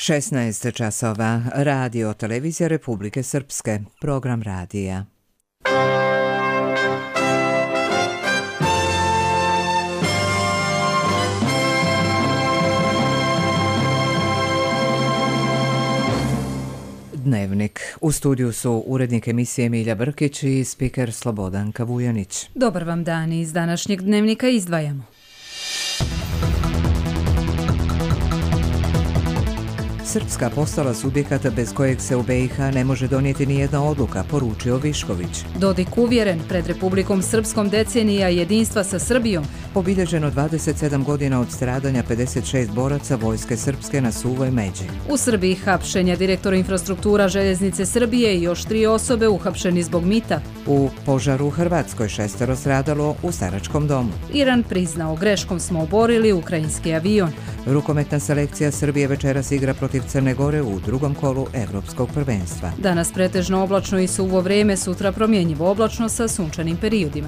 16 časova. Radio Televizija Republike Srpske. Program radija. Dnevnik. U studiju su urednik emisije Milja Brkić i spiker Slobodanka Vujanić. Dobar vam dan, iz današnjeg dnevnika izdvajamo. Srpska postala subjekat bez kojeg se u BiH ne može donijeti nijedna odluka, poručio Višković. Dodik uvjeren, pred Republikom Srpskom decenija jedinstva sa Srbijom. Obilježeno 27 godina od stradanja 56 boraca Vojske Srpske na Suvoj Međi. U Srbiji hapšenja direktora infrastruktura Željeznice Srbije i još 3 osobe uhapšeni zbog mita. U požaru u Hrvatskoj 6 stradalo u staračkom domu. Iran priznao, greškom smo oborili ukrajinski avion. Rukometna selekcija Srbije večeras igra protiv Crne Gore u drugom kolu Evropskog prvenstva. Danas pretežno oblačno i suvo vrijeme, sutra promjenjivo oblačno sa sunčanim periodima.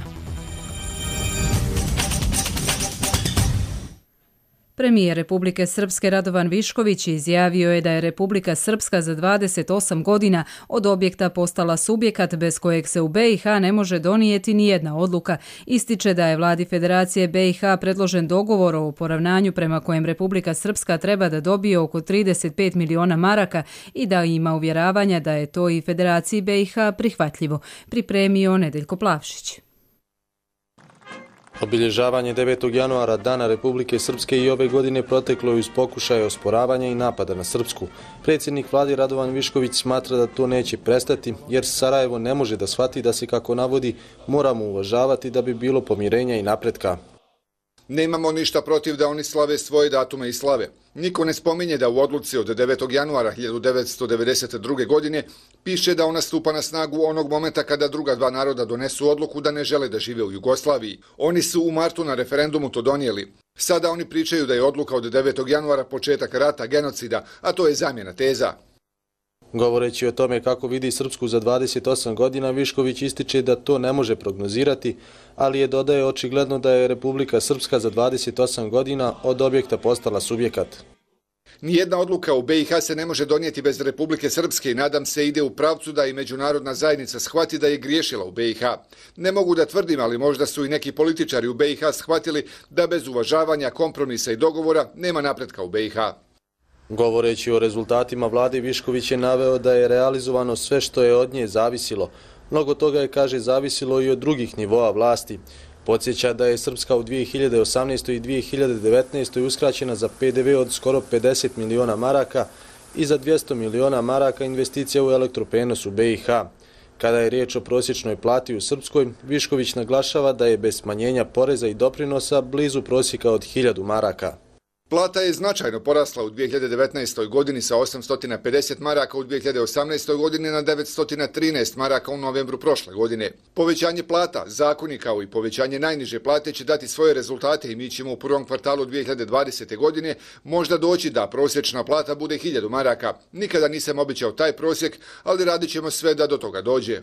Premijer Republike Srpske Radovan Višković izjavio je da je Republika Srpska za 28 godina od objekta postala subjekat bez kojeg se u BiH ne može donijeti nijedna odluka. Ističe da je vladi Federacije BiH predložen dogovor o poravnanju prema kojem Republika Srpska treba da dobije oko 35 miliona maraka i da ima uvjeravanja da je to i Federaciji BiH prihvatljivo, pripremio Nedeljko Plavšić. Obilježavanje 9. januara Dana Republike Srpske i ove godine proteklo je uz pokušaje osporavanja i napada na Srpsku. Predsjednik vlade Radovan Višković smatra da to neće prestati, jer Sarajevo ne može da shvati da se, kako navodi, moramo uvažavati da bi bilo pomirenja i napretka. Nemamo ništa protiv da oni slave svoje datume i slave. Niko ne spominje da u odluci od 9. januara 1992. godine piše da ona stupa na snagu onog momenta kada druga dva naroda donesu odluku da ne žele da žive u Jugoslaviji. Oni su u martu na referendumu to donijeli. Sada oni pričaju da je odluka od 9. januara početak rata, genocida, a to je zamjena teza. Govoreći o tome kako vidi Srpsku za 28 godina, Višković ističe da to ne može prognozirati, ali je dodaje očigledno da je Republika Srpska za 28 godina od objekta postala subjekat. Nijedna odluka u BiH se ne može donijeti bez Republike Srpske i nadam se ide u pravcu da i međunarodna zajednica shvati da je griješila u BiH. Ne mogu da tvrdim, ali možda su i neki političari u BiH shvatili da bez uvažavanja, kompromisa i dogovora nema napretka u BiH. Govoreći o rezultatima vlade, Višković je naveo da je realizovano sve što je od nje zavisilo. Mnogo toga je, kaže, zavisilo i od drugih nivoa vlasti. Podsjeća da je Srpska u 2018. i 2019. uskraćena za PDV od skoro 50 miliona maraka i za 200 miliona maraka investicija u elektroprenos u BiH. Kada je riječ o prosječnoj plati u Srpskoj, Višković naglašava da je bez smanjenja poreza i doprinosa blizu prosjeka od 1000 maraka. Plata je značajno porasla u 2019. godini sa 850 maraka u 2018. godini na 913 maraka u novembru prošle godine. Povećanje plata, zakoni kao i povećanje najniže plate će dati svoje rezultate i mi ćemo u prvom kvartalu 2020. godine možda doći da prosječna plata bude 1000 maraka. Nikada nisam obećao taj prosjek, ali radit ćemo sve da do toga dođe.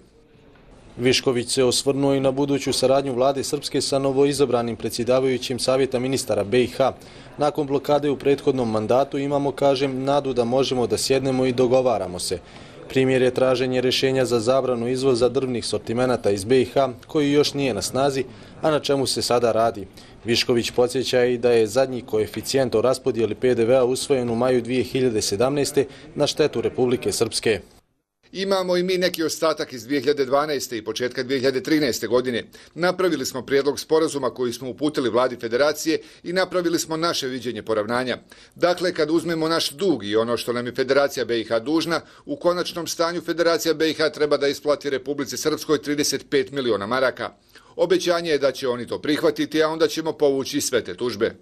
Višković se osvrnuo i na buduću saradnju vlade Srpske sa novoizabranim predsjedavajućim savjeta ministara BiH. Nakon blokade u prethodnom mandatu imamo, kažem, nadu da možemo da sjednemo i dogovaramo se. Primjer je traženje rješenja za zabranu izvoza drvnih sortimenata iz BiH, koji još nije na snazi, a na čemu se sada radi. Višković podsjeća i da je zadnji koeficijent o raspodijeli PDV-a usvojen u maju 2017. na štetu Republike Srpske. Imamo i mi neki ostatak iz 2012. i početka 2013. godine. Napravili smo prijedlog sporazuma koji smo uputili vladi Federacije i napravili smo naše viđenje poravnanja. Dakle, kad uzmemo naš dug i ono što nam je Federacija BiH dužna, u konačnom stanju Federacija BiH treba da isplati Republici Srpskoj 35 miliona maraka. Obećanje je da će oni to prihvatiti, a onda ćemo povući sve te tužbe.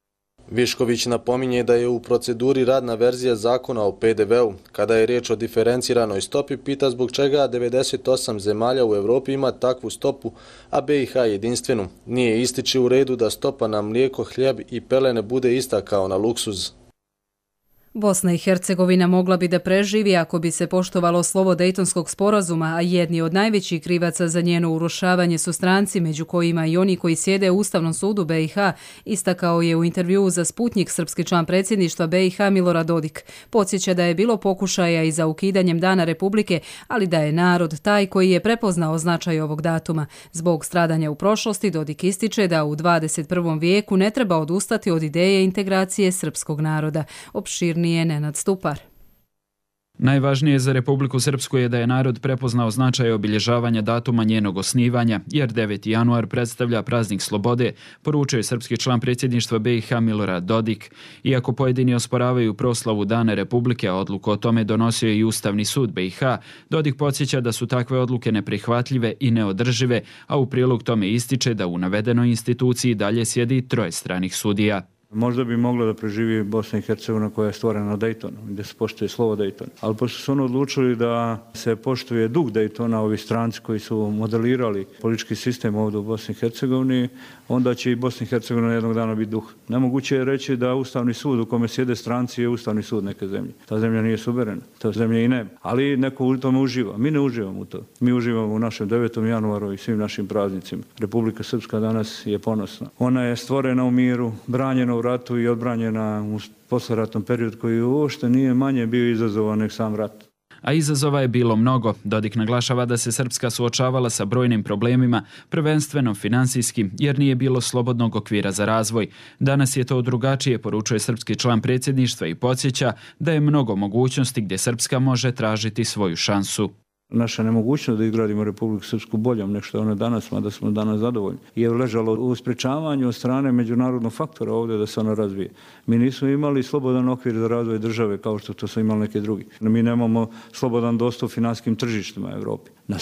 Višković napominje da je u proceduri radna verzija zakona o PDV-u. Kada je riječ o diferenciranoj stopi, pita zbog čega 98 zemalja u Evropi ima takvu stopu, a BiH jedinstvenu. Nije, ističe, u redu da stopa na mlijeko, hljeb i pelene bude ista kao na luksuz. Bosna i Hercegovina mogla bi da preživi ako bi se poštovalo slovo Dejtonskog sporazuma, a jedni od najvećih krivaca za njeno urušavanje su stranci, među kojima i oni koji sjede u Ustavnom sudu BiH, istakao je u intervjuu za Sputnjik srpski član predsjedništva BiH Milorad Dodik. Podsjeća da je bilo pokušaja i za ukidanjem Dana Republike, ali da je narod taj koji je prepoznao značaj ovog datuma. Zbog stradanja u prošlosti, Dodik ističe da u 21. vijeku ne treba odustati od ideje integracije srpskog naroda. Opširnije Nenad Stupar. Najvažnije za Republiku Srpsku je da je narod prepoznao značaj obilježavanja datuma njenog osnivanja, jer 9. januar predstavlja praznik slobode, poručio je srpski član predsjedništva BiH Milorad Dodik. Iako pojedini osporavaju proslavu Dana Republike, a odluku o tome donosio je i Ustavni sud BiH, Dodik podsjeća da su takve odluke neprihvatljive i neodržive, a u prilog tome ističe da u navedenoj instituciji dalje sjedi 3 stranih sudija. Možda bi mogla da preživi Bosna i Hercegovina koja je stvorena Dejtonom, gdje se poštuje slovo Dejton. Ali pošto su oni odlučili da se poštuje duh Dejtona, ovi stranci koji su modelirali politički sistem ovdje u Bosni i Hercegovini, onda će i Bosna i Hercegovina jednog dana biti duh. Nemoguće je reći da Ustavni sud u kome sjede stranci je Ustavni sud neke zemlje. Ta zemlja nije suverena, ta zemlja i nema. Ali neko u tome uživa. Mi ne uživamo u to. Mi uživamo u našem 9. januaru i svim našim praznicima. Republika Srpska danas je ponosna. Ona je stvorena u miru, branjena u ratu i odbranjena u posleratnom periodu koji uopšte nije manje bio izazovan nek sam rat. A izazova je bilo mnogo. Dodik naglašava da se Srpska suočavala sa brojnim problemima, prvenstveno finansijskim, jer nije bilo slobodnog okvira za razvoj. Danas je to drugačije, poručuje srpski član predsjedništva i podsjeća da je mnogo mogućnosti gdje Srpska može tražiti svoju šansu. Naša nemogućnost da izgradimo Republiku Srpsku boljom nego što je ona danas, mada smo danas zadovoljni, je ležalo u sprečavanju od strane međunarodnog faktora ovdje da se ona razvije. Mi nismo imali slobodan okvir za razvoj države kao što to su imali neki drugi. Mi nemamo slobodan dostup finansijskim tržištima Evropi. Na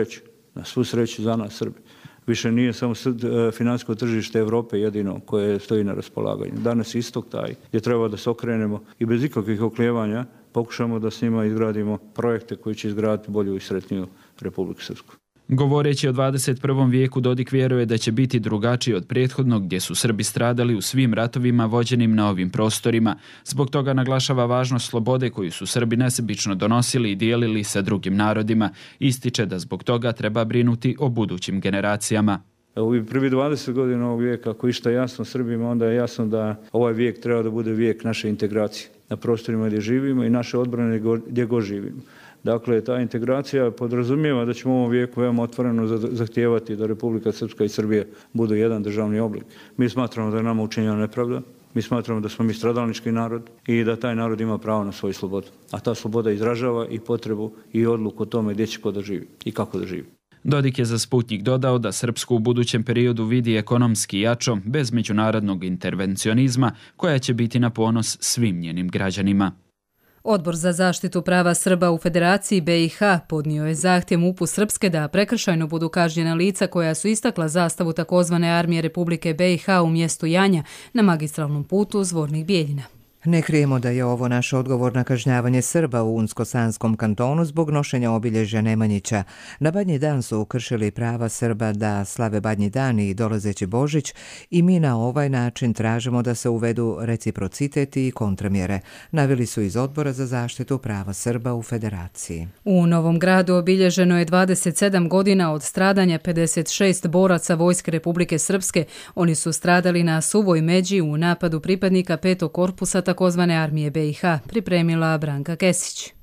svu sreću za nas Srbi. Više nije samo financijsko tržište Evrope jedino koje stoji na raspolaganju. Danas istok taj gdje treba da se okrenemo i bez ikakvih oklijevanja pokušamo da s njima izgradimo projekte koji će izgraditi bolju i sretniju Republiku Srpsku. Govoreći o 21. vijeku, Dodik vjeruje da će biti drugačiji od prethodnog gdje su Srbi stradali u svim ratovima vođenim na ovim prostorima. Zbog toga naglašava važnost slobode koju su Srbi nesebično donosili i dijelili sa drugim narodima. Ističe da zbog toga treba brinuti o budućim generacijama. U prvi 20 godina ovog vijeka, ako išta jasno Srbima, onda je jasno da ovaj vijek treba da bude vijek naše integracije na prostorima gdje živimo i naše odbrane gdje god živimo. Dakle, ta integracija podrazumijeva da ćemo u ovom vijeku veoma otvoreno zahtijevati da Republika Srpska i Srbija budu jedan državni oblik. Mi smatramo da je nama učinjena nepravda, mi smatramo da smo mi stradalnički narod i da taj narod ima pravo na svoju slobodu. A ta sloboda izražava i potrebu i odluku o tome gdje će ko da živi i kako da živi. Dodik je za Sputnjik dodao da Srpsku u budućem periodu vidi ekonomski jačom, bez međunarodnog intervencionizma, koja će biti na ponos svim njenim građanima. Odbor za zaštitu prava Srba u Federaciji BiH podnio je zahtjev MUP-u Srpske da prekršajno budu kažnjena lica koja su istakla zastavu takozvane armije Republike BiH u mjestu Janja na magistralnom putu Zvornik Bijeljina. Ne krijemo da je ovo naš odgovor na kažnjavanje Srba u Unsko-Sanskom kantonu zbog nošenja obilježja Nemanjića. Na Badnji dan su kršili prava Srba da slave Badnji dan i dolazeći Božić i mi na ovaj način tražimo da se uvedu reciprocitet i kontramjere, naveli su iz Odbora za zaštitu prava Srba u Federaciji. U Novom Gradu obilježeno je 27 godina od stradanja 56 boraca Vojske Republike Srpske. Oni su stradali na Suvoj Međi u napadu pripadnika 5. korpusa takozvane armije BiH, pripremila Branka Kesić.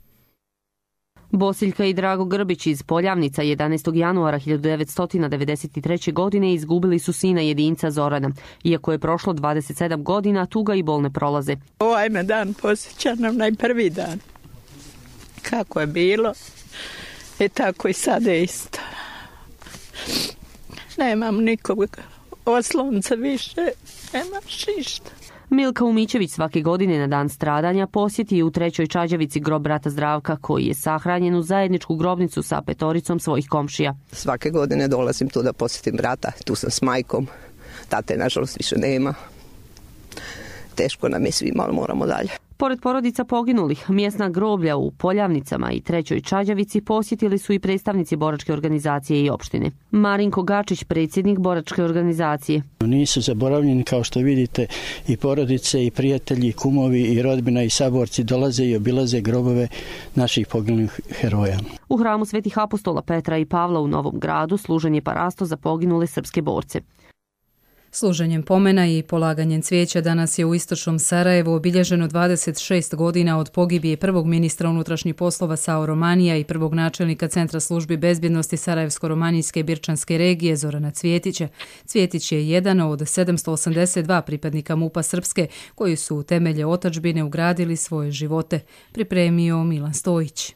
Bosiljka i Drago Grbić iz Poljavnica 11. januara 1993. godine izgubili su sina jedinca Zorana. Iako je prošlo 27 godina, tuga i bol ne prolaze. Ovaj me dan posjeća na onaj prvi dan. Kako je bilo, tako i sad je isto. Nemam nikog oslonca više, nemaš ništa. Milka Umićević svake godine na dan stradanja posjeti u 3. Čađavici grob brata Zdravka, koji je sahranjen u zajedničku grobnicu sa 5 svojih komšija. Svake godine dolazim tu da posjetim brata, tu sam s majkom, tate nažalost više nema. teško nam je svima, ali moramo dalje. Pored porodica poginulih, mjesna groblja u Poljavnicama i Trećoj Čađavici posjetili su i predstavnici boračke organizacije i opštine. Marinko Gačić, predsjednik boračke organizacije. Nisu zaboravljeni, kao što vidite, i porodice, i prijatelji, i kumovi, i rodbina, i saborci dolaze i obilaze grobove naših poginulih heroja. U hramu Svetih apostola Petra i Pavla u Novom Gradu služen je parasto za poginule srpske borce. Služenjem pomena i polaganjem cvijeća danas je u istočnom Sarajevu obilježeno 26 godina od pogibije prvog ministra unutrašnjih poslova Sao Romanija i prvog načelnika Centra službi bezbjednosti Sarajevsko-romanijske Birčanske regije Zorana Cvjetića. Cvjetić je jedan od 782 pripadnika MUP-a Srpske koji su u temelje otadžbine ugradili svoje živote, pripremio Milan Stojić.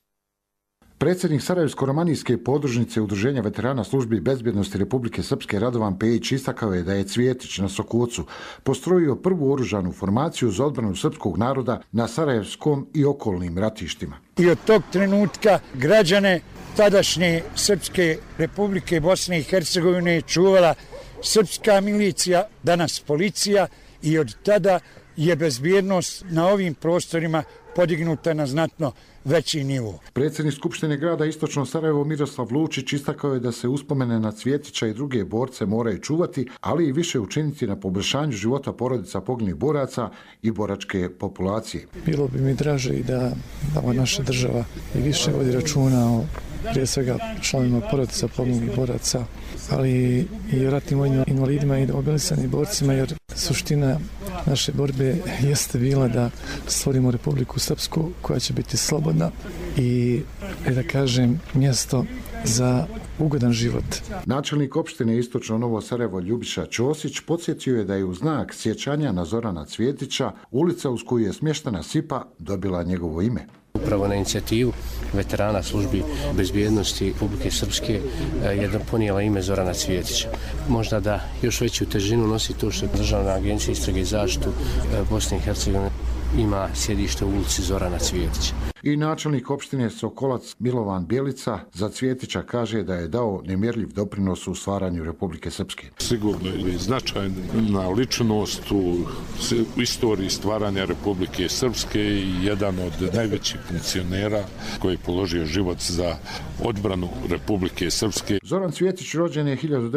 Predsjednik Sarajevsko-romanijske podružnice Udruženja veterana službi bezbjednosti Republike Srpske Radovan Pejić istakao je da je Cvjetić na Sokocu postrojio prvu oružanu formaciju za odbranu srpskog naroda na Sarajevskom i okolnim ratištima. I od tog trenutka građane tadašnje Srpske Republike Bosne i Hercegovine čuvala srpska milicija, danas policija, i od tada je bezbjednost na ovim prostorima podignuta na znatno veći nivo. Predsjednik Skupštine grada Istočno Sarajevo Miroslav Lučić istakao je da se uspomene na Cvjetića i druge borce moraju čuvati, ali i više učiniti na poboljšanju života porodica poginulih boraca i boračke populacije. Bilo bi mi draže i da naša država i više vodi računa o prije svega članovima porodica poginulih boraca, ali i ratnim vojnim invalidima i mobilisanim borcima, jer suština naše borbe jeste bila da stvorimo Republiku Srpsku koja će biti slobodna i, da kažem, mjesto za ugodan život. Načelnik opštine Istočno Novo Sarajevo Ljubiša Ćosić podsjetio je da je u znak sjećanja na Zorana Cvjetića ulica uz koju je smještena Sipa dobila njegovo ime. Upravo na inicijativu veterana službi bezbjednosti Republike Srpske je ponijela ime Zorana Cvjetića. Možda da još veću težinu nosi to što Državna agencija istrage i zaštitu Bosne i Hercegovine ima sjedište u ulici Zorana Cvjetića. I načelnik opštine Sokolac Milovan Bjelica za Cvjetića kaže da je dao nemjerljiv doprinos u stvaranju Republike Srpske. Sigurno je značajna ličnost u istoriji stvaranja Republike Srpske i jedan od najvećih funkcionera koji je položio život za odbranu Republike Srpske. Zoran Cvjetić rođen je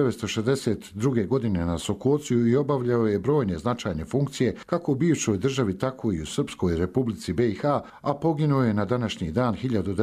1962. godine na Sokocu i obavljao je brojne značajne funkcije kako u bivšoj državi, tako i u Srpskoj Republici BiH, a poginuo je na današnji dan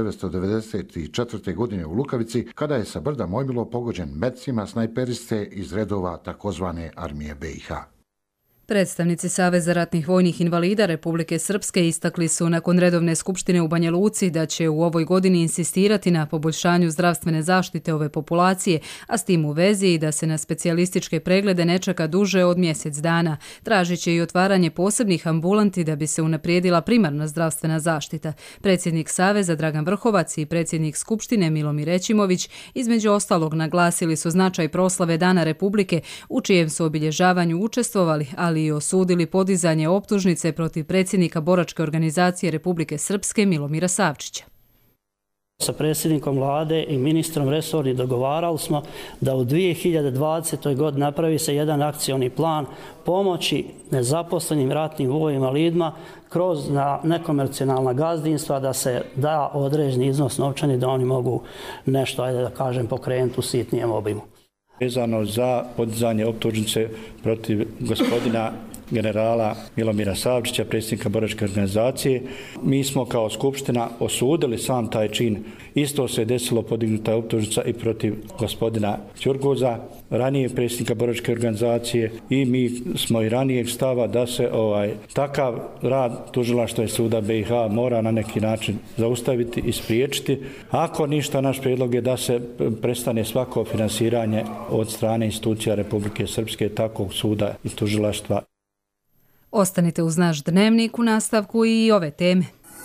1994. godine u Lukavici, kada je sa brda Mojmilo pogođen metcima snajperiste iz redova takozvane armije BiH. Predstavnici Saveza ratnih vojnih invalida Republike Srpske istakli su nakon redovne skupštine u Banja Luci da će u ovoj godini insistirati na poboljšanju zdravstvene zaštite ove populacije, a s tim u vezi i da se na specijalističke preglede ne čeka duže od mjesec dana. Tražit će i otvaranje posebnih ambulanti da bi se unaprijedila primarna zdravstvena zaštita. Predsjednik Saveza Dragan Vrhovac i predsjednik Skupštine Milomir Ećimović između ostalog naglasili su značaj proslave Dana Republike u čijem su obilježavanju učestvovali, ali i osudili podizanje optužnice protiv predsjednika boračke organizacije Republike Srpske Milomira Savčića. Sa predsjednikom vlade i ministrom resorni dogovarali smo da u 2020. godini napravi se jedan akcioni plan pomoći nezaposlenim ratnim vojnim invalidima kroz nekomercijalna gazdinstva, da se da određeni iznos novčani da oni mogu nešto, ajde da kažem, pokrenuti u sitnijem obimu. Vezano za podizanje optužnice protiv gospodina generala Milomira Savčića, predsjednika boračke organizacije. Mi smo kao Skupština osudili sam taj čin. Isto se desilo podignuta optužnica i protiv gospodina Ćurguza, ranije predsjednika boračke organizacije, i mi smo i ranijeg stava da se takav rad tužilaštva i suda BiH mora na neki način zaustaviti i spriječiti. Ako ništa, naš prijedlog je da se prestane svako finansiranje od strane institucija Republike Srpske, takvog suda i tužilaštva. Ostanite uz naš dnevnik u nastavku i ove teme.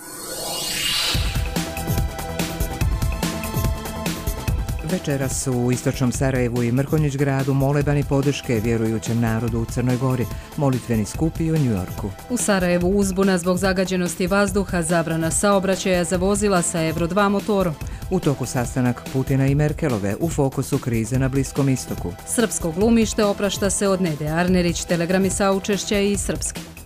Večeras su u Istočnom Sarajevu i Mrkonjić gradu molebani podrške vjerujućem narodu u Crnoj Gori, molitveni skupi u Njujorku. U Sarajevu uzbuna zbog zagađenosti vazduha, zabrana saobraćaja za vozila sa Euro 2 motorom. U toku sastanak Putina i Merkelove u fokusu krize na Bliskom istoku. Srpsko glumište oprašta se od Nede Arnerić, telegrami saučešća i srpski.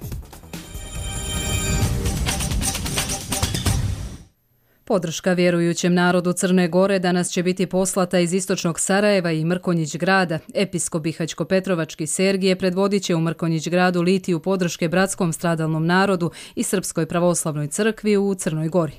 Podrška vjerujućem narodu Crne Gore danas će biti poslata iz istočnog Sarajeva i Mrkonjić grada. Episkop Bihaćko-Petrovački Sergije predvodit će u Mrkonjić gradu litiju podrške bratskom stradalnom narodu i Srpskoj pravoslavnoj crkvi u Crnoj Gori.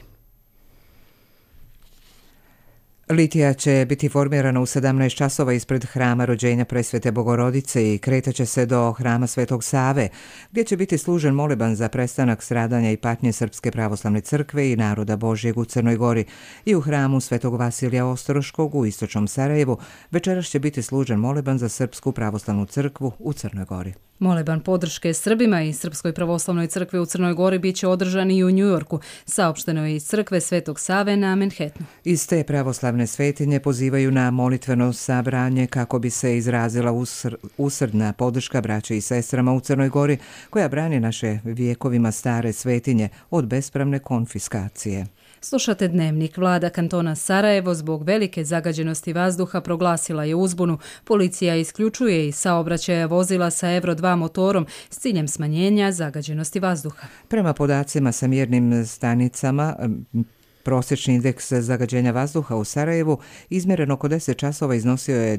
Litija će biti formirana u 17 časova ispred hrama rođenja Presvete Bogorodice i kretaće se do hrama Svetog Save, gdje će biti služen moleban za prestanak stradanja i patnje Srpske pravoslavne crkve i naroda Božjeg u Crnoj Gori. I u hramu Svetog Vasilija Ostroškog u istočnom Sarajevu večeras će biti služen moleban za Srpsku pravoslavnu crkvu u Crnoj Gori. Moleban podrške Srbima i Srpskoj pravoslavnoj crkvi u Crnoj Gori bit će održan i u Njujorku, saopšteno je iz crkve Svetog Save na Manhattanu. Iz te pravoslavne svetinje pozivaju na molitveno sabranje kako bi se izrazila usrdna podrška braće i sestrama u Crnoj Gori, koja brani naše vijekovima stare svetinje od bespravne konfiskacije. Slušate Dnevnik. Vlada kantona Sarajevo zbog velike zagađenosti vazduha proglasila je uzbunu. Policija isključuje iz saobraćaja vozila sa Euro 2 motorom s ciljem smanjenja zagađenosti vazduha. Prema podacima sa mjernim stanicama, prosječni indeks zagađenja vazduha u Sarajevu izmjeren oko 10 časova iznosio je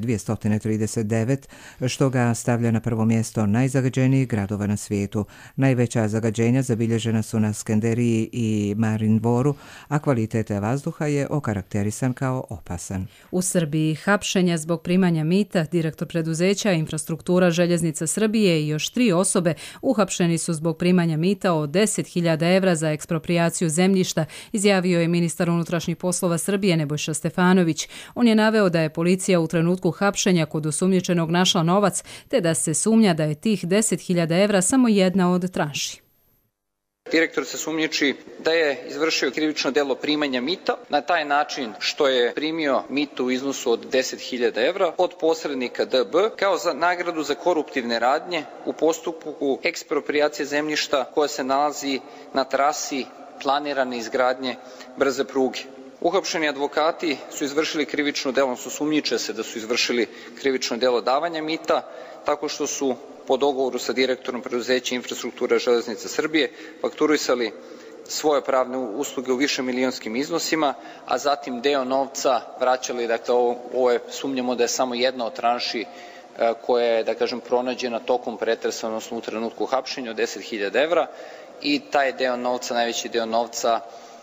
239, što ga stavlja na prvo mjesto najzagađenijih gradova na svijetu. Najveća zagađenja zabilježena su na Skenderiji i Marin Dvoru, a kvalitet vazduha je okarakterisan kao opasan. U Srbiji hapšenja zbog primanja mita, direktor preduzeća Infrastruktura željeznica Srbije i još 3 osobe uhapšeni su zbog primanja mita od 10.000 evra za eksproprijaciju zemljišta, izjavio je ministar unutrašnjih poslova Srbije Nebojša Stefanović. On je naveo da je policija u trenutku hapšenja kod osumnjičenog našla novac, te da se sumnja da je tih 10.000 evra samo jedna od tranši. Direktor se sumnjiči da je izvršio krivično delo primanja mita na taj način što je primio mito u iznosu od 10.000 evra od posrednika DB kao za nagradu za koruptivne radnje u postupku eksproprijacije zemljišta koja se nalazi na trasi planirane izgradnje brze pruge. Uhapšeni advokati su izvršili krivično delo, sumnjiče se da su izvršili krivično delo davanja mita, tako što su po dogovoru sa direktorom preduzeća Infrastruktura železnica Srbije fakturisali svoje pravne usluge u višemilijonskim iznosima, a zatim deo novca vraćali, dakle ovo je, sumnjamo da je samo jedna od tranši koja je, da kažem, pronađena tokom pretresa, odnosno u trenutku hapšenja od 10.000 evra, i taj deo novca, najveći deo novca,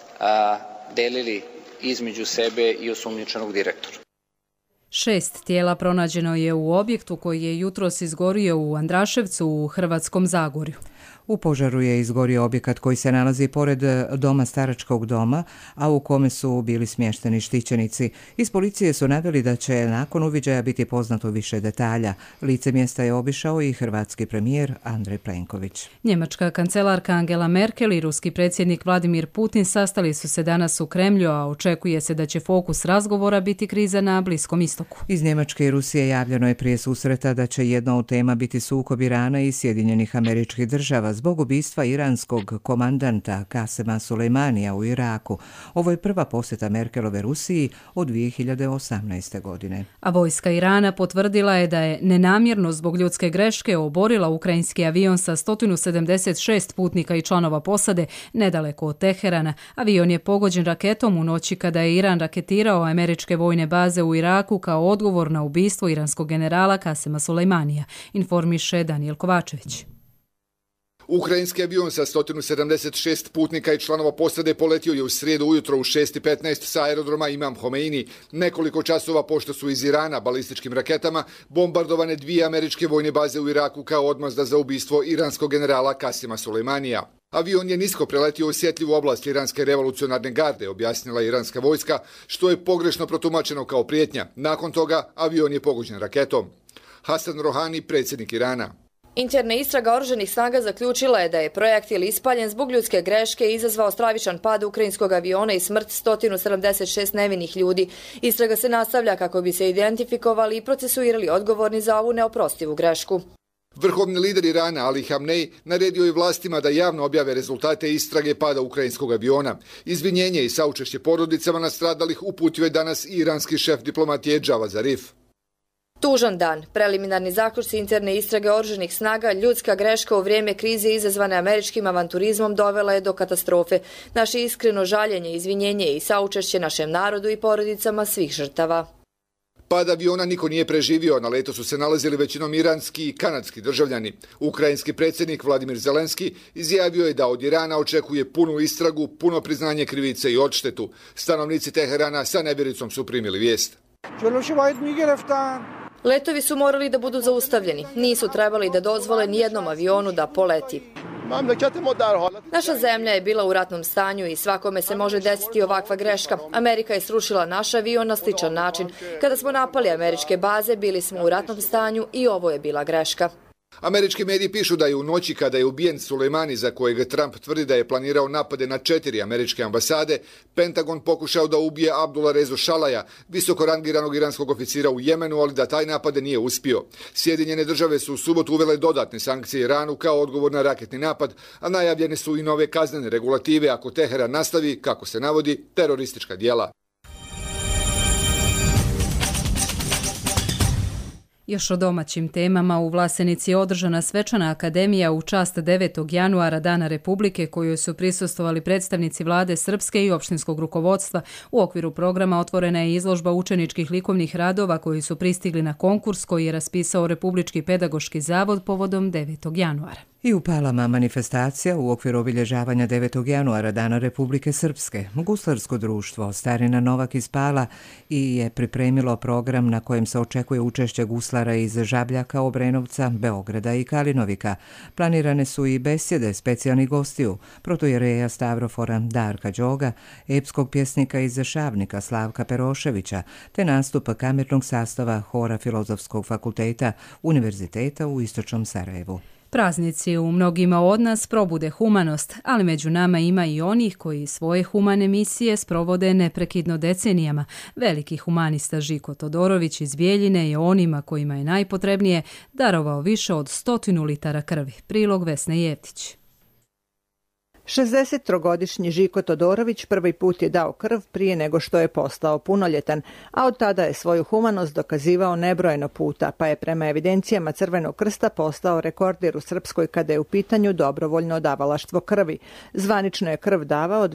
delili između sebe i osumnjičenog direktora. 6 tijela pronađeno je u objektu koji je jutros izgorio u Andraševcu u Hrvatskom Zagorju. U požaru je izgorio objekat koji se nalazi pored doma staračkog doma, a u kome su bili smješteni štićenici. Iz policije su naveli da će nakon uviđaja biti poznato više detalja. Lice mjesta je obišao i hrvatski premijer Andrej Plenković. Njemačka kancelarka Angela Merkel i ruski predsjednik Vladimir Putin sastali su se danas u Kremlju, a očekuje se da će fokus razgovora biti kriza na Bliskom istoku. Iz Njemačke i Rusije javljeno je prije susreta da će jedna od tema biti sukob Irana i Sjedinjenih Američkih Država zbog ubistva iranskog komandanta Kasema Sulejmanija u Iraku. Ovo je prva posjeta Merkelove Rusiji od 2018. godine. A vojska Irana potvrdila je da je nenamjerno zbog ljudske greške oborila ukrajinski avion sa 176 putnika i članova posade nedaleko od Teherana. Avion je pogođen raketom u noći kada je Iran raketirao američke vojne baze u Iraku kao odgovor na ubistvo iranskog generala Kasema Sulejmanija, informiše Daniel Kovačević. Ukrajinski avion sa 176 putnika i članova posade poletio je u srijedu ujutro u 6:15 sa aerodroma Imam Homeini, nekoliko časova pošto su iz Irana balističkim raketama bombardovane 2 američke vojne baze u Iraku kao odmazda za ubistvo iranskog generala Kasema Sulejmanija. Avion je nisko preletio osjetljivu oblast Iranske revolucionarne garde, objasnila iranska vojska, što je pogrešno protumačeno kao prijetnja. Nakon toga avion je pogođen raketom. Hasan Rohani, predsjednik Irana. Interna istraga oružanih snaga zaključila je da je projektil ispaljen zbog ljudske greške i izazvao stravičan pad ukrajinskog aviona i smrt 176 nevinih ljudi. Istraga se nastavlja kako bi se identifikovali i procesuirali odgovorni za ovu neoprostivu grešku. Vrhovni lider Irana Ali Hamnej naredio je vlastima da javno objave rezultate istrage pada ukrajinskog aviona. Izvinjenje i saučešće porodicama nastradalih uputio je danas i iranski šef diplomatije Džavad Zarif. Tužan dan. Preliminarni zaključci interne istrage oružanih snaga, ljudska greška u vrijeme krize izazvane američkim avanturizmom dovela je do katastrofe. Naše iskreno žaljenje, izvinjenje i saučešće našem narodu i porodicama svih žrtava. Pad aviona niko nije preživio, na letu su se nalazili većinom iranski i kanadski državljani. Ukrajinski predsjednik Vladimir Zelenski izjavio je da od Irana očekuje punu istragu, puno priznanje krivice i odštetu. Stanovnici Teherana sa nevjericom su primili vijest. Letovi su morali da budu zaustavljeni. Nisu trebali da dozvole nijednom avionu da poleti. Naša zemlja je bila u ratnom stanju i svakome se može desiti ovakva greška. Amerika je srušila naš avion na sličan način. Kada smo napali američke baze, bili smo u ratnom stanju i ovo je bila greška. Američki mediji pišu da je u noći kada je ubijen Sulejmani, za kojeg Trump tvrdi da je planirao napade na 4 američke ambasade, Pentagon pokušao da ubije Abdullah Rezu Šalaja, visoko rangiranog iranskog oficira u Jemenu, ali da taj napad nije uspio. Sjedinjene države su u subotu uvele dodatne sankcije Iranu kao odgovor na raketni napad, a najavljene su i nove kaznene regulative ako Teheran nastavi, kako se navodi, teroristička djela. Još o domaćim temama, u Vlasenici je održana svečana akademija u čast 9. januara Dana Republike, kojoj su prisustvovali predstavnici vlade srpske i opštinskog rukovodstva. U okviru programa otvorena je izložba učeničkih likovnih radova koji su pristigli na konkurs koji je raspisao Republički pedagoški zavod povodom 9. januara. I u Palama manifestacija u okviru obilježavanja 9. januara Dana Republike Srpske. Guslarsko društvo Starina Novak iz Pala i je pripremilo program na kojem se očekuje učešće guslara iz Žabljaka, Obrenovca, Beograda i Kalinovika. Planirane su i besjede specijalnih gostiju, protojereja Stavrofora Darka Đoga, epskog pjesnika iz Šavnika Slavka Peroševića, te nastup kamernog sastava Hora Filozofskog fakulteta Univerziteta u Istočnom Sarajevu. Praznici u mnogima od nas probude humanost, ali među nama ima i onih koji svoje humane misije sprovode neprekidno decenijama. Veliki humanista Žiko Todorović iz Bijeljine je onima kojima je najpotrebnije darovao više od 100 litara krvi. Prilog Vesne Jevtić. 63-godišnji Žiko Todorović prvi put je dao krv prije nego što je postao punoljetan, a od tada je svoju humanost dokazivao nebrojeno puta, pa je prema evidencijama Crvenog krsta postao rekorder u Srpskoj kada je u pitanju dobrovoljno davalaštvo krvi. Zvanično je krv davao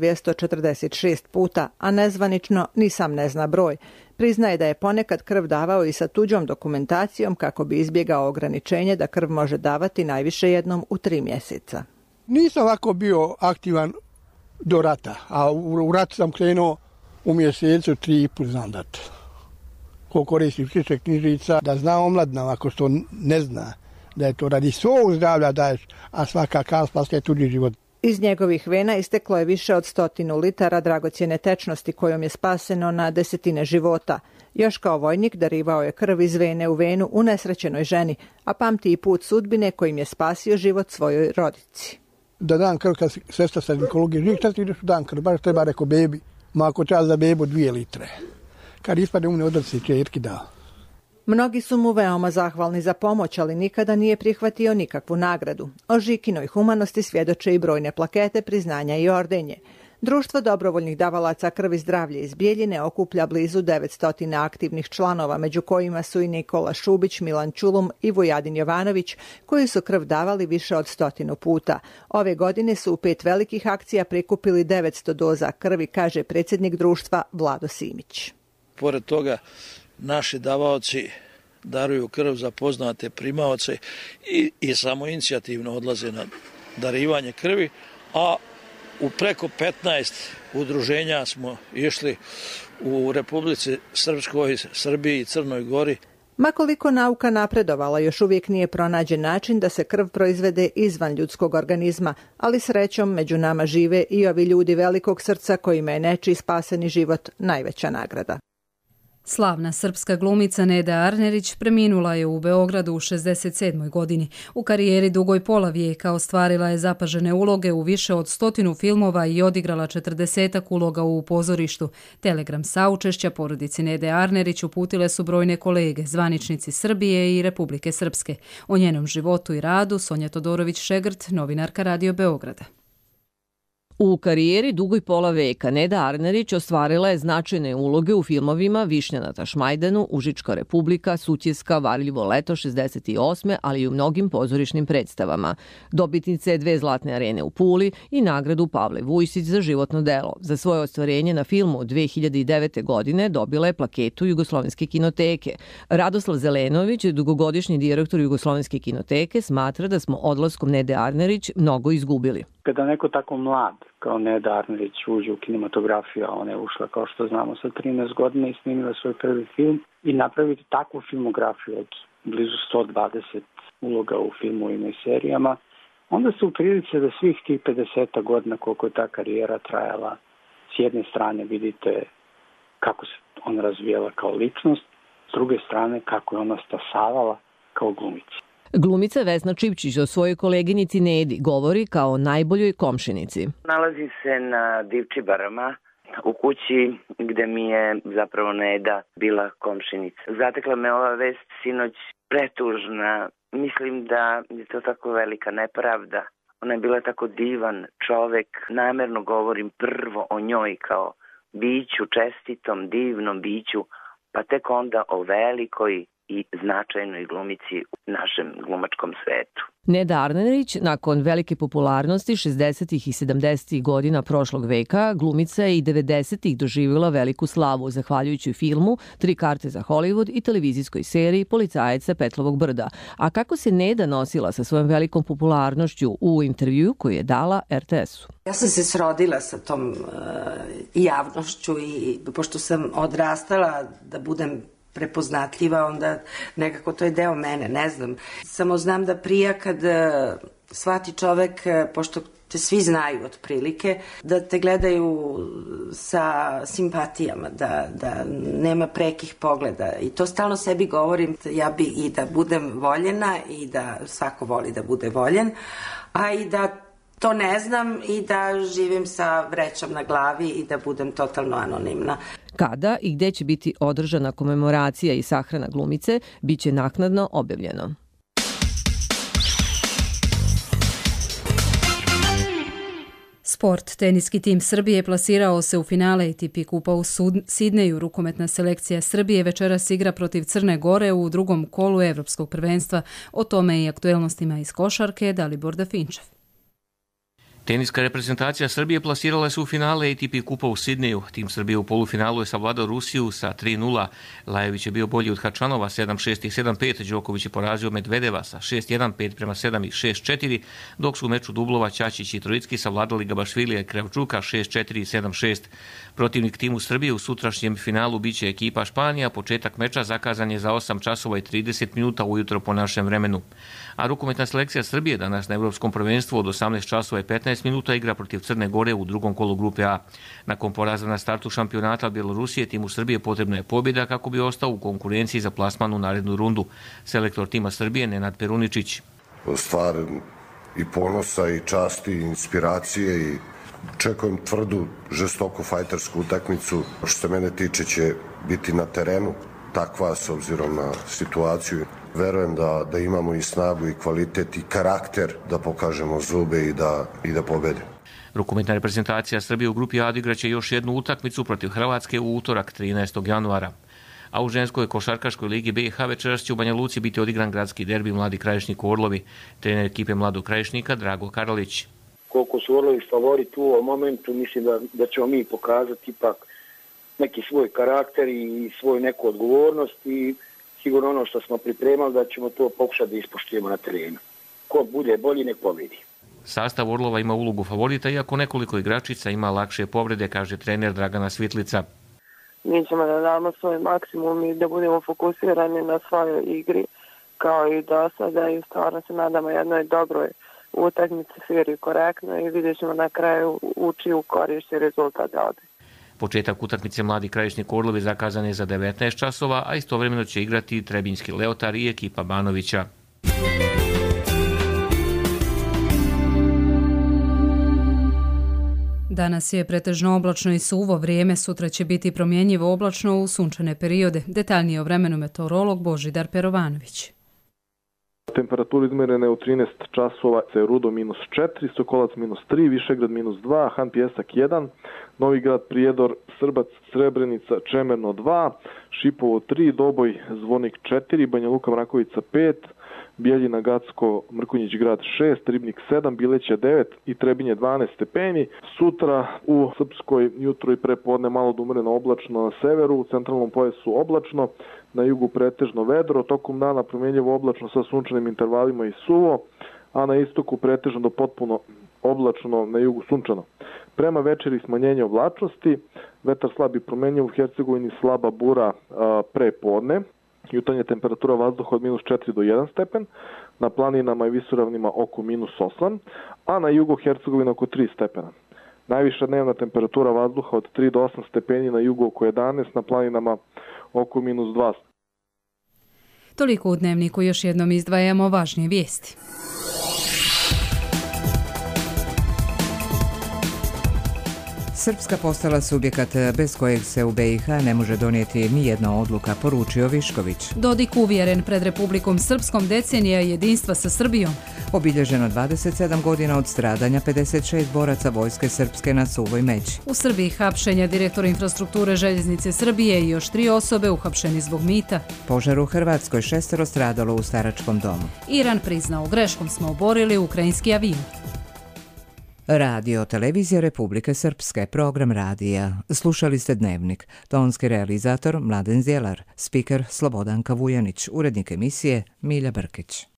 246 puta, a nezvanično ni sam ne zna broj. Priznaje da je ponekad krv davao i sa tuđom dokumentacijom kako bi izbjegao ograničenje da krv može davati najviše jednom u 3 mjeseca. Nisam ovako bio aktivan do rata, a u ratu sam krenuo u mjesecu 3,5 znam dati. Ko koristi više knjižica, da zna omladna, ako što ne zna, da je to radi svog zdravlja daješ, a svaka kap spaske tuđi život. Iz njegovih vena isteklo je više od 100 litara dragocjene tečnosti kojom je spaseno na desetine života. Još kao vojnik darivao je krv iz vene u venu unesrećenoj ženi, a pamti i put sudbine kojim je spasio život svojoj rodici. Da dan krv, kad sestra sa ginekologije, živi, šta ti ideš u dan krv, baš treba rekao bebi, ma ako treba za bebu 2 litre. Kad ispade umne odraci, čerki dao. Mnogi su mu veoma zahvalni za pomoć, ali nikada nije prihvatio nikakvu nagradu. O Žikinoj humanosti svjedoče i brojne plakete, priznanja i ordenje. Društvo dobrovoljnih davalaca krvi zdravlje iz Bijeljine okuplja blizu 900 aktivnih članova, među kojima su i Nikola Šubić, Milan Čulum i Vujadin Jovanović, koji su krv davali više od 100 puta. Ove godine su u 5 velikih akcija prikupili 900 doza krvi, kaže predsjednik društva Vlado Simić. Pored toga, naši davaoci daruju krv za poznate primaoce i samoinicijativno odlaze na darivanje krvi, a u preko 15 udruženja smo išli u Republici Srpskoj, Srbiji i Crnoj Gori. Makoliko nauka napredovala, još uvijek nije pronađen način da se krv proizvede izvan ljudskog organizma, ali srećom među nama žive i ovi ljudi velikog srca kojima je nečiji spaseni život najveća nagrada. Slavna srpska glumica Neda Arnerić preminula je u Beogradu u 67. godini. U karijeri dugoj pola vijeka ostvarila je zapažene uloge u više od 100 filmova i odigrala 40 uloga u pozorištu. Telegram saučešća porodici Nede Arnerić uputile su brojne kolege, zvaničnici Srbije i Republike Srpske. O njenom životu i radu Sonja Todorović-Šegrt, novinarka Radio Beograda. U karijeri dugoj pola veka Neda Arnerić ostvarila je značajne uloge u filmovima Višnja na Tašmajdanu, Užička republika, Sutjeska, Varljivo leto 68. ali i u mnogim pozorišnim predstavama. Dobitnica je 2 Zlatne arene u Puli i nagradu Pavle Vujsić za životno delo. Za svoje ostvarenje na filmu 2009. godine dobila je plaketu Jugoslovenske kinoteke. Radoslav Zelenović, dugogodišnji direktor Jugoslovenske kinoteke, smatra da smo odlaskom Nede Arnerić mnogo izgubili. Kada neko tako mlad kao Neda Arnerić uđe u kinematografiju, a ona je ušla, kao što znamo, sa 13 godina i snimila svoj prvi film, i napraviti takvu filmografiju od blizu 120 uloga u filmovima i serijama, onda su u prilici da svih tih 50 godina koliko je ta karijera trajala, s jedne strane vidite kako se ona razvijala kao ličnost, s druge strane kako je ona stasavala kao glumica. Glumica Vesna Čipčić o svojoj koleginici Nedi govori kao najboljoj komšinici. Nalazim se na Divčibarama, u kući gde mi je zapravo Neda bila komšinica. Zatekla me ova vest sinoć pretužna. Mislim da je to tako velika nepravda. Ona je bila tako divan čovek. Namerno govorim prvo o njoj kao biću, čestitom, divnom biću, pa tek onda o velikoj i značajnoj glumici u našem glumačkom svetu. Neda Arnerić, nakon velike popularnosti 60. i 70. godina prošlog veka, glumica je i 90. doživjela veliku slavu zahvaljujući filmu 3 karte za Hollywood i televizijskoj seriji Policajac sa Petlovog brda. A kako se Neda nosila sa svojom velikom popularnošću u intervju koji je dala RTS-u? Ja sam se srodila sa tom javnošću i pošto sam odrastala da budem prepoznatljiva, onda nekako to je deo mene, ne znam. Samo znam da prija kad shvati čovek, pošto te svi znaju otprilike, da te gledaju sa simpatijama, da nema prekih pogleda. I to stalno sebi govorim, ja bi i da budem voljena i da svako voli da bude voljen, a i da to ne znam i da živim sa vrećom na glavi i da budem totalno anonimna. Kada i gde će biti održana komemoracija i sahrana glumice, bit će naknadno objavljeno. Sport. Teniski tim Srbije plasirao se u finale ATP kupa u Sidneju. Rukometna selekcija Srbije večeras igra protiv Crne Gore u drugom kolu evropskog prvenstva. O tome i aktuelnostima iz košarke Dalibor Dafinčev. Teniska reprezentacija Srbije plasirala se u finale ATP kupa u Sidneju. Tim Srbije u polufinalu je savladao Rusiju sa 3:0. Lajević je bio bolji od Hačanova 7:6 i 7:5. Đoković je porazio Medvedeva sa 6:1, 5:7 i 6:4, dok su u meču dublova Ćačić i Trojicki savladali Gabašvilija i Krevčuka 6:4 i 7:6. Protivnik timu Srbije u sutrašnjem finalu biće ekipa Španija. Početak meča zakazan je za 8 časova i 30 minuta ujutro po našem vremenu. A rukometna selekcija Srbije danas na Evropskom prvenstvu od 18 časova i 15 minuta igra protiv Crne Gore u drugom kolu grupe A. Nakon poraza na startu šampionata Bjelorusije, timu Srbije potrebna je pobjeda kako bi ostao u konkurenciji za plasman u narednu rundu. Selektor tima Srbije Nenad Peruničić. Stvar i ponosa i časti i inspiracije i čekujem tvrdu, žestoku fajtersku utakmicu. Što se mene tiče će biti na terenu takva s obzirom na situaciju. Verujem da imamo i snagu i kvalitet i karakter da pokažemo zube i da pobedimo. Rukometna reprezentacija Srbije u grupi A odigraće još jednu utakmicu protiv Hrvatske u utorak 13. januara. A u ženskoj košarkaškoj ligi BiH večeras će u Banja Luci biti odigran gradski derbi Mladi Krajišnik Orlovi. Trener ekipe Mladog Krajišnika Drago Karalić. Koliko su Orlovi favorit u ovom momentu, mislim da ćemo mi pokazati ipak neki svoj karakter i svoju neku odgovornost i sigurno ono što smo pripremali da ćemo to pokušati da ispoštujemo na terenu. Ko bude bolji nek pobedi. Sastav Orlova ima ulogu favorita, iako nekoliko igračica ima lakše povrede, kaže trener Dragana Svitlica. Mi ćemo da damo svoj maksimum i da budemo fokusirani na svojoj igri, kao i do sada, i stvarno se nadamo jednoj dobroj utakmici, sviraju korektno i vidjet ćemo na kraju uči u korišći rezultat da ode. Početak utakmice Mladi Krajišnik Orlovi zakazan je za 19 časova, a istovremeno će igrati Trebinjski Leotar i ekipa Banovića. Danas je pretežno oblačno i suvo vrijeme, sutra će biti promjenjivo oblačno u sunčane periode. Detaljnije o vremenu meteorolog Božidar Perovanović. Temperature izmerene u 13 časova se Rudo -4, Sokolac -3, Višegrad -2, Han Pjesak 1, Novi Grad, Prijedor, Srbac, Srebrenica, Čemerno 2, Šipovo 3, Doboj, Zvonik 4, Banja Luka, Mrakovica 5, Bijeljina, Gacko, Mrkonjić Grad 6, Ribnik 7, Bileća 9 i Trebinje 12 stepeni. Sutra u Srpskoj jutro i prepodne malo do umereno oblačno na severu, u centralnom pojasu oblačno, na jugu pretežno vedro, tokom dana promjenjivo oblačno sa sunčanim intervalima i suvo, a na istoku pretežno do potpuno oblačno, na jugu sunčano. Prema večeri smanjenje oblačnosti, vetar slab i promenjiv, u Hercegovini slaba bura pre podne, jutarnja temperatura vazduha od -4 do 1 stepen, na planinama i visoravnima oko -8, a na jugu Hercegovina oko 3 stepena. Najviša dnevna temperatura vazduha od 3 do 8 stepeni, na jugu oko 11, na planinama oko -2. Toliko u Dnevniku, još jednom izdvajamo važnije vijesti. Srpska postala subjekat bez kojeg se u BiH ne može donijeti nijedna odluka, poručio Višković. Dodik uvjeren, pred Republikom Srpskom decenija jedinstva sa Srbijom. Obilježeno 27 godina od stradanja 56 boraca vojske srpske na Suvoj Međi. U Srbiji hapšenja direktor infrastrukture željeznice Srbije i još 3 osobe uhapšeni zbog mita. Požar u Hrvatskoj, 6 stradalo u staračkom domu. Iran priznao, greškom smo oborili ukrajinski avion. Radio Televizija Republike Srpske, program radija. Slušali ste Dnevnik. Tonski realizator Mladen Zjelar, spiker Slobodanka Vujanić, urednik emisije Milja Brkić.